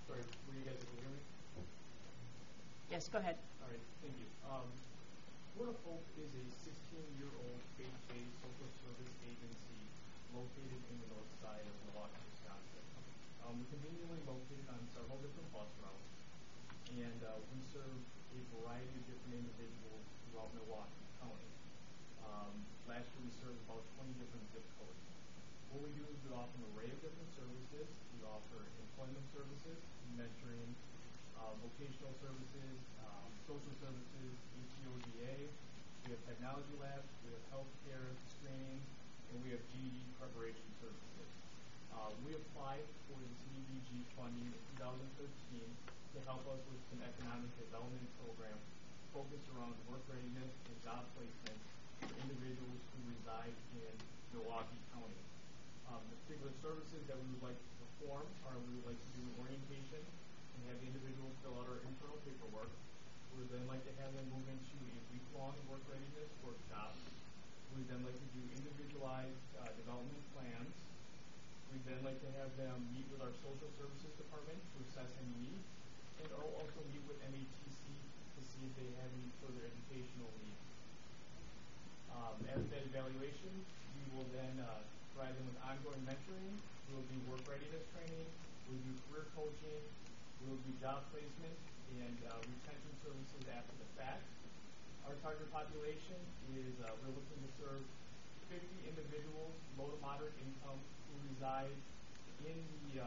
Sorry, were you guys able to hear me? Yes, go ahead. All right, thank you. Word of Hope is a 16-year-old faith-based social service agency located in the north side of Milwaukee, Wisconsin. We're conveniently located on several different bus routes, and we serve a variety of different individuals throughout Milwaukee County. Last year we served about 20 different zip codes. What we do is we offer an array of different services. We offer employment services, mentoring, vocational services, social services, HEODA. We have technology labs, we have healthcare screening, and we have GED preparation services. We applied for the CDBG funding in 2013 to help us with some economic development programs focused around work readiness and job placement for individuals who reside in Milwaukee County. The particular services that we would like to perform are we would like to do orientation and have the individuals fill out our internal paperwork. We would then like to have them move into a week-long work readiness workshop. We would then like to do individualized development plans. We'd then like to have them meet with our social services department to assess any needs, and also meet with MATC to see if they have any further educational needs. After that evaluation, we will then provide them with ongoing mentoring. We will do work readiness training. We'll do career coaching. We'll do job placement and retention services after the fact. Our target population is we're looking to serve 50 individuals, low to moderate income, who reside in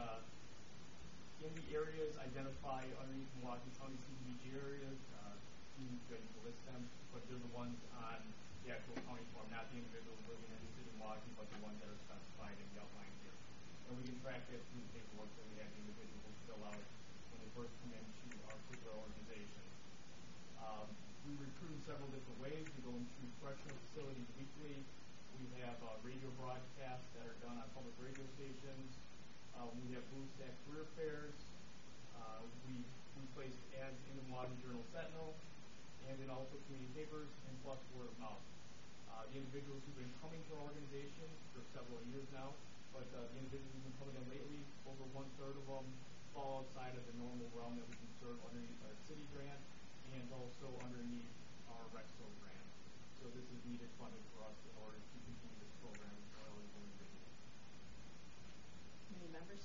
the areas identified underneath Milwaukee County CDBG areas. You can list them, but they're the ones on the actual county form, not the individuals living in the city of Milwaukee, but the ones that are specified in the outline here. And we can track that through the paperwork that we have the individuals fill out when they first come into our particular organization. We recruit in several different ways. We go into correctional facilities weekly. We have radio broadcasts that are done on public radio stations. We have booths at career fairs. We place ads in the Milwaukee Journal Sentinel, and then also community papers, and plus word of mouth. The individuals who've been coming to our organization for several years now, but the individuals who've been coming in lately, over 1/3 of them fall outside of the normal realm that we can serve underneath our city grant and also underneath our Rexo grant. So this is needed funding for us in order to continue this program for all these individuals. Any members?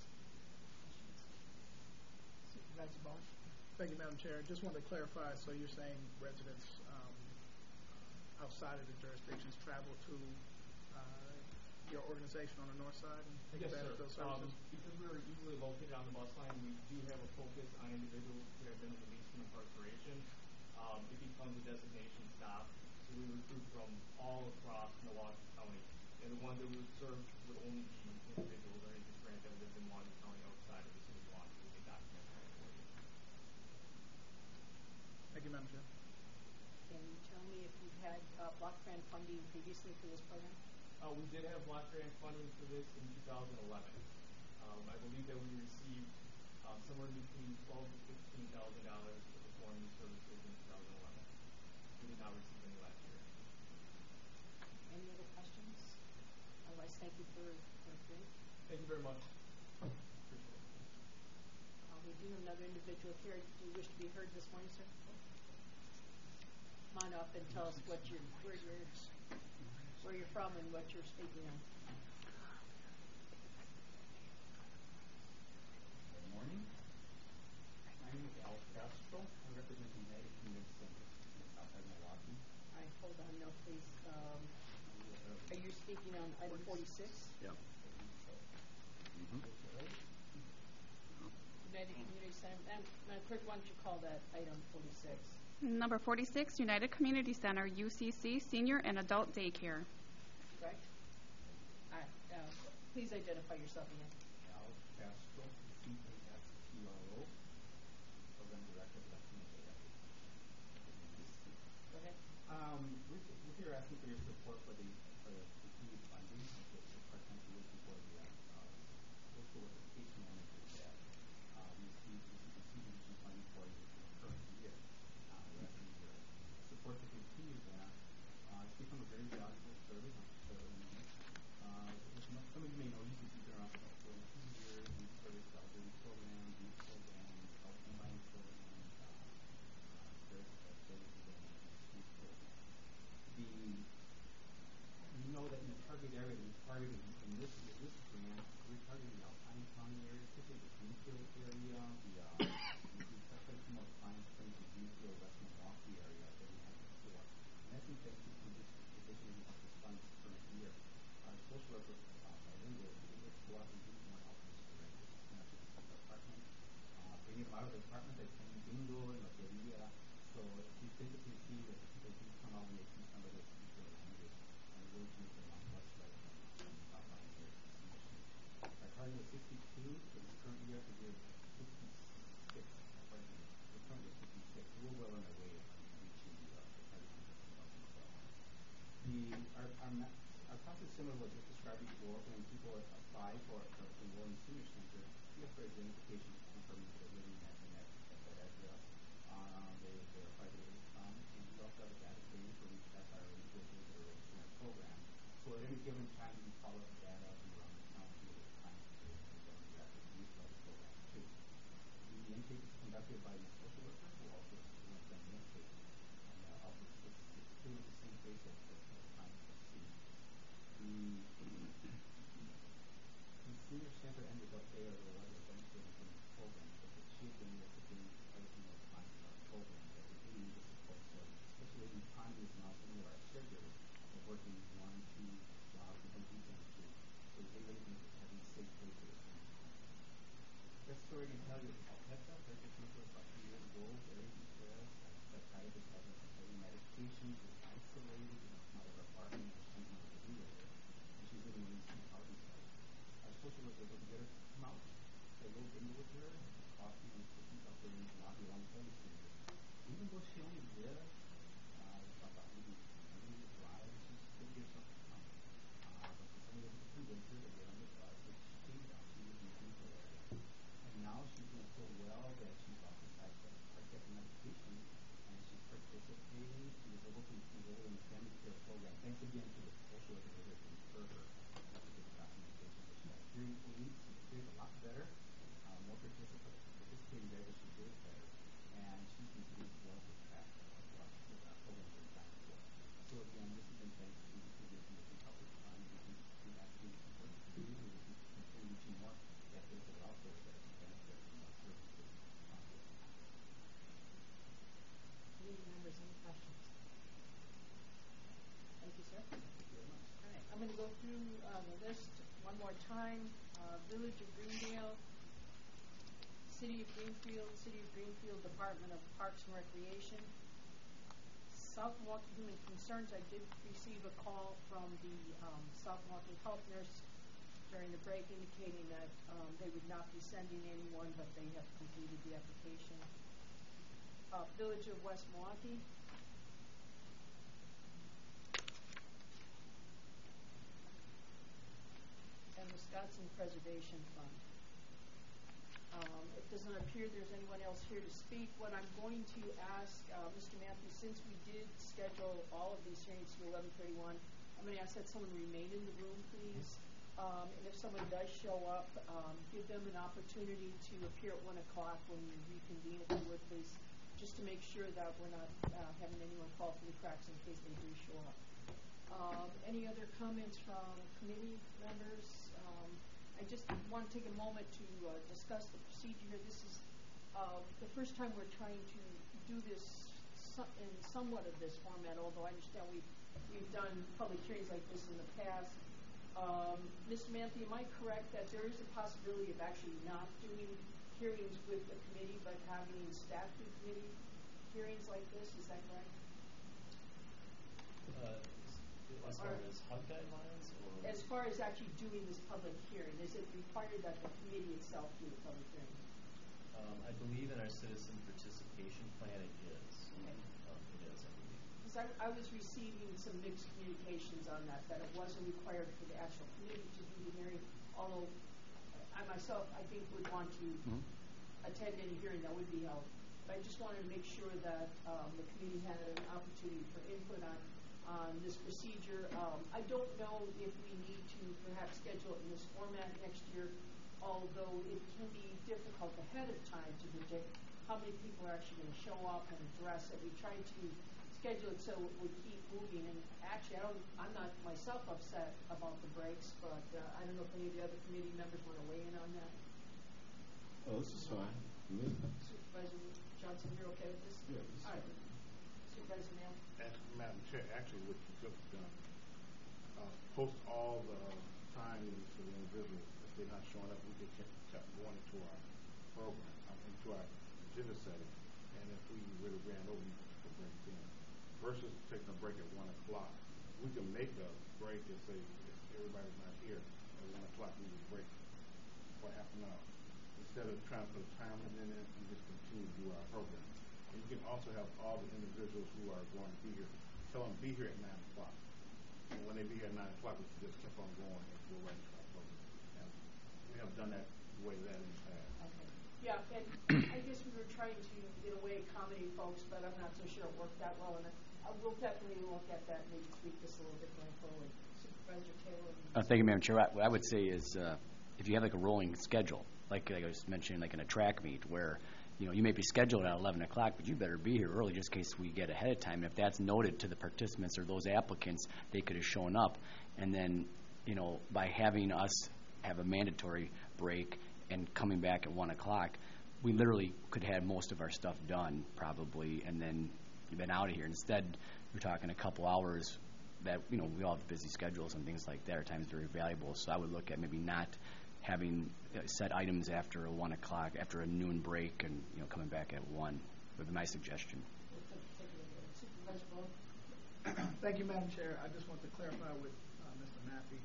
Supervisor Bowen? Thank you, Madam Chair. Just wanted to clarify, so you're saying residents outside of the jurisdictions travel to your organization on the north side and take advantage of those services? Because we're easily located on the bus line, we do have a focus on individuals who have been released from incarceration. It becomes a destination stop, so we recruit from all across Milwaukee County. And the ones that we would serve would only be individuals underneath this grant that live in Milwaukee County outside of the city of Milwaukee with a documented employee. Thank you, Madam Chair. Can you tell me if you've had block grant funding previously for this program? We did have block grant funding for this in 2011. I believe that we received somewhere between $12,000 to $15,000 to perform these services in 2011. We did not receive any last year. Any other questions? Otherwise, thank you for appearing. Thank you very much. Appreciate it. We do have another individual here. Do you wish to be heard this morning, sir? Come on up and tell us where you're from and what you're speaking on. Good morning. My name is Al Castro. I represent the United Community Center in Southside Milwaukee. All right, hold on, no, please. Are you speaking on item 46? Yeah. United Community Center. Madam Clerk, why don't you call that item 46? Number 46, United Community Center, UCC, Senior and Adult Daycare. Correct? All right. Please identify yourself again. Al Castro, CASTRO, Program Director of Latino Data. Go ahead. We're here asking for your support for the continued funding of the part-time position for the social worker case managers that we received CDBG funding for the current year. We're asking your support to continue that. It's become a very valuable service. Some of you may know UCC's been around for about 42 years. We service building programs, youth programs, targeting the Alpine County area, especially the Greenfield area. We started some more clients coming from Greenfield, West Milwaukee area that we had before. And that's in fact some additional help this fund this current year. Our social worker, bilingual, is able to go out and do more outreach directly. Going out to these people's apartments, bringing them out of their apartment, they're playing bingo and loteria. So she physically see that the people do come out when they see somebody that speaks their language and really to make them less relevant on their submission. Our target was 62 for this current year. I think we're 66. We're currently at 56. We're well on our way of reaching the target number of 2012. Our process is similar to what I just described before. When people apply for enroll in the senior center, we have their identification to confirm that they're living in that address. They verify their income, and we also have a database where we track our individuals that are registered in our program. So at any given time, we follow up the data from around the county with time periods and then we actually use for other programs too. The intake is conducted by the social worker who also runs the intake. And also it's pretty much the same place as the clients have seen. The senior center ended up there a little later eventually within this program because she had been able to bring quite a few more clients to our program that we really need the support. So especially in economies and also some of our caregivers are working 1, 2 jobs and some weekends too. So they really need to have these safe places at the time. Best story I can tell you is Alpeta. Alpeta came to us about 2 years ago, very depressed, psychiatrist having some heavy medications, was isolated, didn't come out of her apartment, and she didn't know what to do with her. And she's living in one of these senior housing sites. Our social worker was able to get her to come out, play a little bingo with her, coffee and cookies out there in the lobby alongside the senior. Even though she only lived about maybe 100 meters drive, she couldn't get herself to come. But for some reason, to convince her to get on the bus, so she came down. She lives in the Greenfield area. And now she's doing so well that she's off the psychiatric medication and she's participating. She was able to enroll in the family care program. Thanks again to the social worker that has referred her to get the documentation. So she got hearing aids. She hears a lot better, more participating better, but she hears better. And she's been doing well to track of what the program has been designed for. So again, this has been thanks to the wisdom that we help with fund. We can actually work with you and we can continue reaching more veterans that are out there that can benefit from our services. Committee members, any questions? Thank you, sir. Thank you very much. All right, I'm going to go through the list one more time. Village of Greendale, City of Greenfield Department of Parks and Recreation, South Milwaukee Human Concerns. I did receive a call from the South Milwaukee health nurse during the break indicating that they would not be sending anyone, but they have completed the application. Village of West Milwaukee, and Wisconsin Preservation Fund. It does not appear there's anyone else here to speak. What I'm going to ask Mr. Matthews, since we did schedule all of these hearings to 11:31, I'm going to ask that someone remain in the room, please. And if someone does show up, give them an opportunity to appear at 1 o'clock when we reconvene, if you would, please, just to make sure that we're not having anyone fall through the cracks in case they do show up. Any other comments from committee members? I just want to take a moment to discuss the procedure here. This is the first time we're trying to do this in somewhat of this format, although I understand we've done public hearings like this in the past. Mr. Manthe, am I correct that there is a possibility of actually not doing hearings with the committee, but having staff do committee hearings like this? Is that correct? As far as HUD guidelines? Or as far as actually doing this public hearing, is it required that the committee itself do a public hearing? I believe in our citizen participation plan it is. Okay. It is, I believe. Because I was receiving some mixed communications on that it wasn't required for the actual committee to do the hearing, although I myself, I think, would want to attend any hearing that would be held. But I just wanted to make sure that the committee had an opportunity for input on this procedure. I don't know if we need to perhaps schedule it in this format next year, although it can be difficult ahead of time to predict how many people are actually going to show up and address it. We try to schedule it so it would keep moving. And actually, I'm not myself upset about the breaks, but I don't know if any of the other committee members want to weigh in on that. Oh, this is fine. Me? Supervisor Johnson, you're okay with this? Yeah, this is all right. fine. Supervisor Mayo? Madam Chair, actually what you could have done, post all the times for the individuals. If they're not showing up, we could kept going into our program, into our agenda setting. And if we really ran over, we could put breaks in. Versus taking a break at 1 o'clock. We can make a break and say, if everybody's not here, at 1 o'clock we would break for half an hour. Instead of trying to put a time limit in it, we just continue to do our program. And you can also have all the individuals who are going to be here, tell them be here at 9 o'clock. And when they be here at 9 o'clock, we can just keep on going and go right into our program. And we have done that the way that in the past. Okay. Yeah, and I guess we were trying to, in a way, accommodate folks, but I'm not so sure it worked that well. And we'll definitely look at that and maybe tweak this a little bit going forward. Supervisor Taylor? Thank you, Madam Chair. What I would say is if you have like a rolling schedule, like I was mentioning, like in a track meet where you may be scheduled at 11 o'clock, but you better be here early just in case we get ahead of time. And if that's noted to the participants or those applicants, they could have shown up. And then, by having us have a mandatory break and coming back at 1 o'clock, we literally could have most of our stuff done probably, and then you've been out of here. Instead, we're talking a couple hours that, we all have busy schedules and things like that. Our time is very valuable. So I would look at maybe not having set items after a 1 o'clock, after a noon break, and coming back at 1 would be my suggestion. Thank you, Madam Chair. I just want to clarify with Mr. Mappy.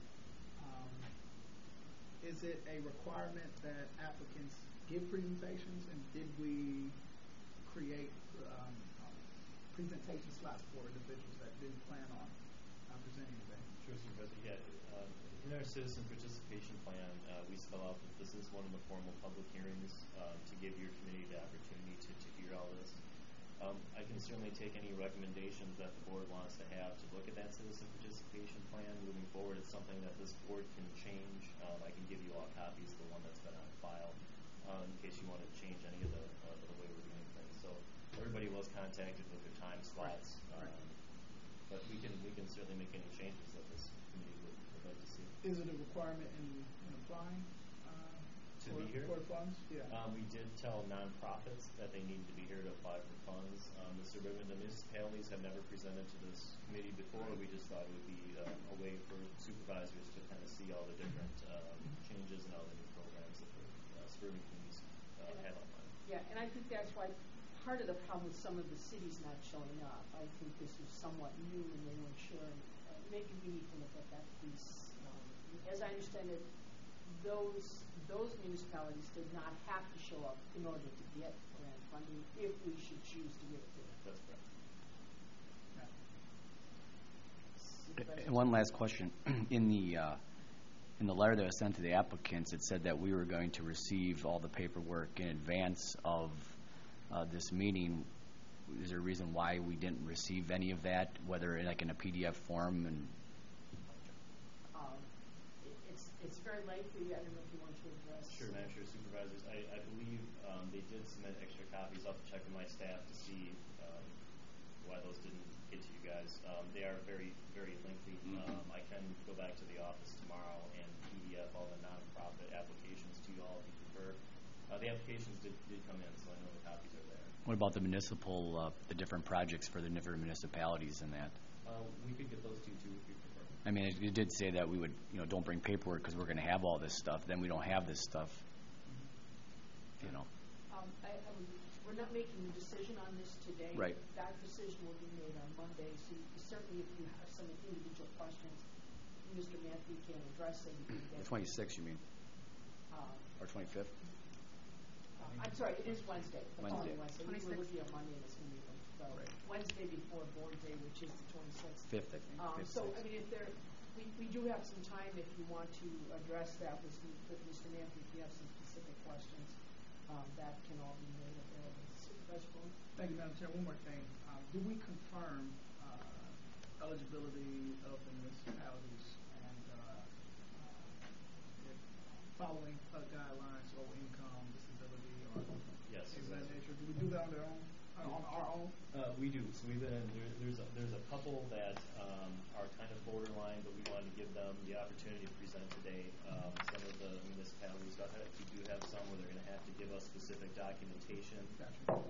Is it a requirement that applicants give presentations, and did we create presentation slots for individuals that didn't plan on presenting today? Sure, Supervisor. Yeah. In our citizen participation plan, we spell out that this is one of the formal public hearings to give your committee the opportunity to hear all this. I can certainly take any recommendations that the board wants to have to look at that citizen participation plan moving forward. It's something that this board can change. I can give you all copies of the one that's been on file in case you want to change any of the way we're doing things. So everybody was contacted with their time slots, but we can certainly make any changes that this committee would like to see. Is it a requirement in applying to be here? For funds? Yeah. We did tell nonprofits that they needed to be here to apply for funds. The municipalities have never presented to this committee before. We just thought it would be a way for supervisors to kind of see all the different changes and all the new programs that the suburban communities have online. Yeah, and I think that's why part of the problem with some of the cities not showing up, I think this is somewhat new and they weren't sure. Maybe we need to look at that piece. As I understand it, those municipalities did not have to show up in order to get grant funding if we should choose to give it to them. That's correct. And one last question. In the letter that was sent to the applicants, it said that we were going to receive all the paperwork in advance of this meeting. Is there a reason why we didn't receive any of that, whether like in a PDF form? And it's very lengthy. I don't know if you want to address. Sure, Madam Chair, Supervisors. I believe they did submit extra copies. I'll have to check with my staff to see why those didn't get to you guys. They are very, very lengthy. I can go back to the office tomorrow and PDF all the nonprofit applications to you all if you prefer. The applications did come in, so I know the copies are there. what about the the different projects for the different municipalities and that? We could get those to you too if you prefer. I mean, it did say that we would, don't bring paperwork because we're going to have all this stuff. Then we don't have this stuff, We're not making a decision on this today. Right. That decision will be made on Monday. So certainly if you have some individual questions, Mr. Matthew can address them. The 26th, you mean? Or 25th? I'm sorry, it is Wednesday. The Wednesday. following Wednesday. We were looking at Monday in this meeting. So Right. Wednesday before Board Day, which is the 26th. 5th, I think. So, I mean, we do have some time if you want to address that with Mr. Matthew, if you have some specific questions, that can all be made available. Supervisor Bowen? Thank you, Madam Chair. One more thing. Do we confirm eligibility of the municipalities and following guidelines, low income, disability, or Yes, things of that exactly. nature? Do we do that on our own? We do. So we've been there's a couple that are kind of borderline, but we wanted to give them the opportunity to present today. Some of the municipalities we do have some where they're going to have to give us specific documentation. Gotcha.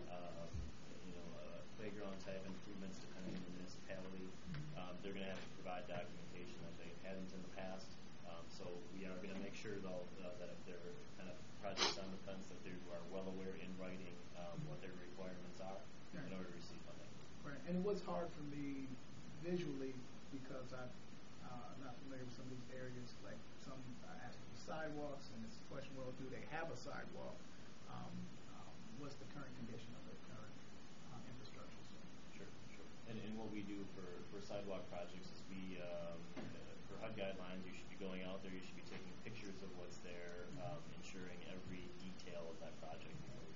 Playground type improvements depending on the municipality. They're going to have to provide documentation that they hadn't in the past. So we are going to make sure though that if they're kind of projects on the fence that they are well aware in writing what their requirements are in order to receive funding. Right, and it was hard for me visually because I'm not familiar with some of these areas. Like I asked for sidewalks, and it's a question, well, do they have a sidewalk? What's the current condition of the current infrastructure? So. Sure. And what we do for sidewalk projects is we, for HUD guidelines, you should be going out there, you should be taking pictures of what's there, ensuring every detail of that project.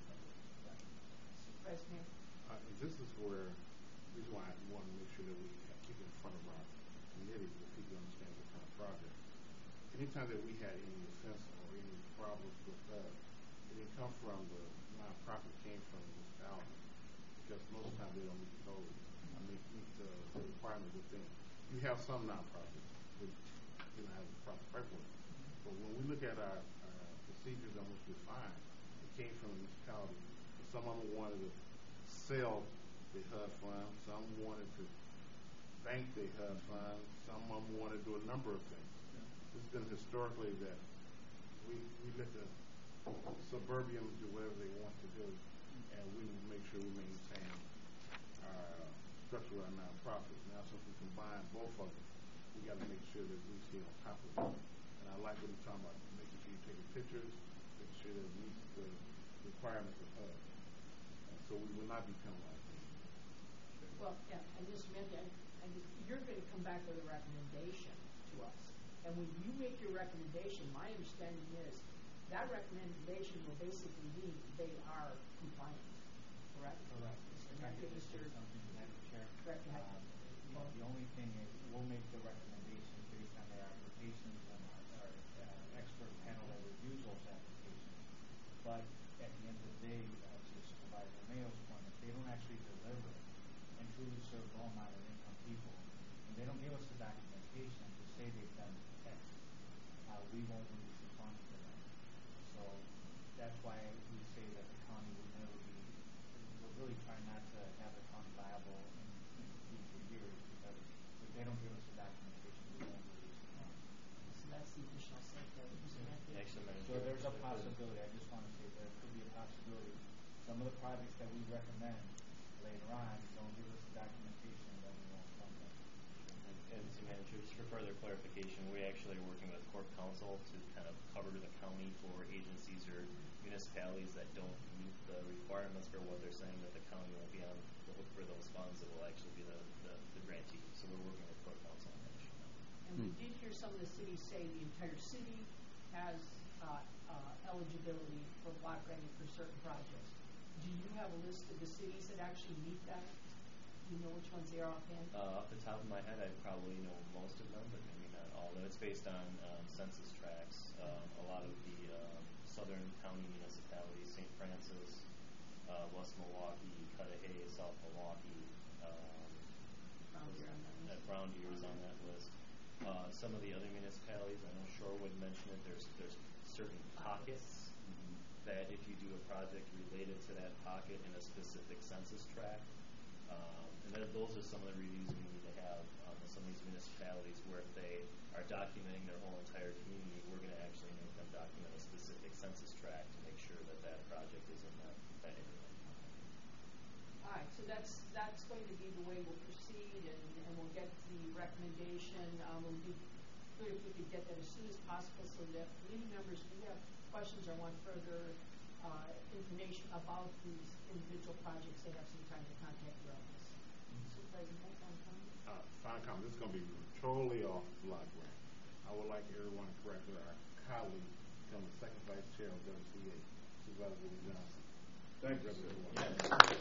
President. This is where, this is why I want to make sure that we keep it in front of our committee so people understand what kind of project. Anytime that we had any offense or any problems with it didn't come from the nonprofit, came from the municipality, because most of the time they don't meet the code. Meet the requirements within. You have some nonprofits that have the proper paperwork, but when we look at our procedures on which we find, it came from the municipality. Some of them wanted to sell the HUD fund, some wanted to bank the HUD fund, some of them wanted to do a number of things. It's been historically that we let the suburbians do whatever they want to do, and we make sure we maintain our structure of our nonprofit. Now, since we combine both of them, we got to make sure that we stay on top of it. And I like what you're talking about, making sure you're taking pictures, making sure that it meets the requirements of HUD. So we will not be penalized. Well, yeah, and Mr. Mantha, and you're going to come back with a recommendation to us. And when you make your recommendation, my understanding is that recommendation will basically mean they are compliant. Correct? Correct. Mr. Mantha, Madam Chair. Correct. The only thing is we'll make the recommendation based on their applications and our expert panel that reviews those applications. But at the end of the day, to Supervisor Mayo's point, if they don't actually deliver and truly serve low moderate income people, and they don't give us the documentation to say they've done X, we won't release the funds to them. So that's why we say that the county will never be, we're really trying not to have the county liable in future years, because if they don't give us the documentation, we won't release the funds. So that's the additional safeguard, Mr. Mantha. So there's a possibility, I just want to say there could be a possibility. Some of the projects that we recommend later on don't give us the documentation, then we won't fund them. And Mr. Manager, just for further clarification, we actually are working with Corp Council to kind of cover the county for agencies or municipalities that don't meet the requirements for what they're saying, that the county won't be on the hook for those funds. It will actually be the grantee. So we're working with Corp Council on that issue now. And we did hear some of the cities say the entire city has eligibility for block granting for certain projects. Do you have a list of the cities that actually meet that? Do you know which ones they are offhand? Off the top of my head, I probably know most of them, but maybe not all of them. It's based on census tracts. A lot of the southern county municipalities, St. Francis, West Milwaukee, Cudahy, South Milwaukee, Brown Deer is on that list. Some of the other municipalities, I know Shorewood mentioned it, there's certain pockets that if you do a project related to that pocket in a specific census tract, and those are some of the reviews we need to have on some of these municipalities where if they are documenting their whole entire community, we're going to actually make them document a specific census tract to make sure that that project is in that area. All right, so that's going to be the way we'll proceed, and we'll get the recommendation. It would be good if we could get that as soon as possible so that committee members do have questions or want further information about these individual projects, they have some time to contact your office. Supervisor Beck, on comment? Final comment. This is going to be totally off block grant. I would like everyone to correct our colleague, become the second vice chair of WCA, Supervisor Willie Johnson. Thank you, sir. Yes.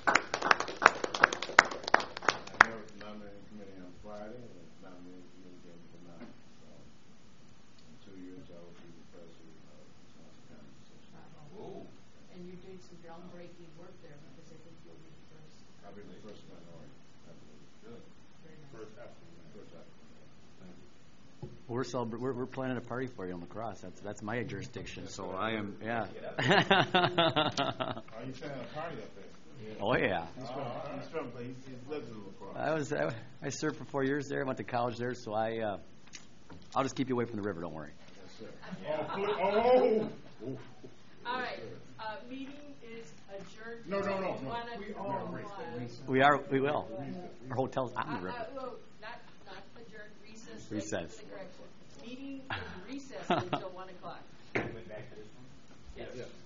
I know it's nominating committee on Friday, and it's nominating committee again tonight. So, in 2 years, I will be the president of Wisconsin County Association. Whoa. And you're doing some groundbreaking work there because I think you'll be the first. I'll be the first minority. We're planning a party for you in La Crosse. That's my jurisdiction. So I am, yeah. Are you planning a party up there? Oh yeah. He's from he lives in La Crosse. I served for 4 years there. Went to college there. So I'll just keep you away from the river. Don't worry. Yes, sir. All right, meeting is adjourned. No. 1:01. We will. Our hotel's on the river. Not adjourned, recess. Recess. Thank you for the correction. Meeting is recessed until 1 o'clock. Went back to this one? Yes. Yes.